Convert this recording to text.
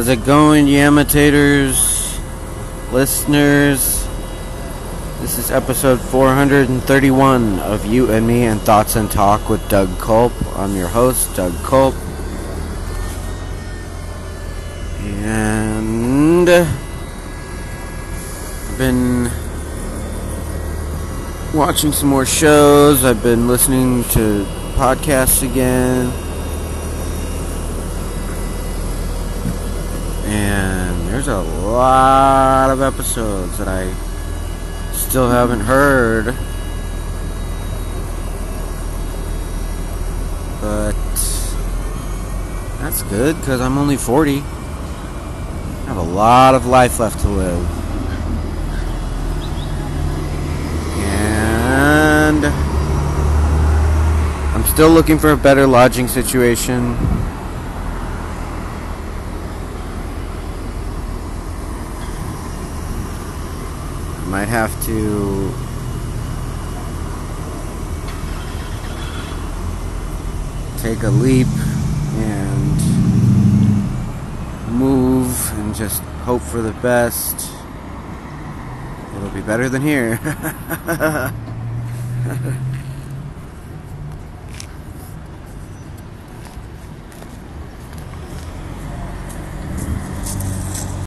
How's it going, Yamitators, listeners? This is episode 431 of You and Me and Thoughts and Talk with Doug Culp. I'm your host, Doug Culp. And I've been watching some more shows. I've been listening to podcasts again. And there's a lot of episodes that I still haven't heard. But that's good because I'm only 40. I have a lot of life left to live. And I'm still looking for a better lodging situation. Might have to take a leap and move and just hope for the best. It'll be better than here.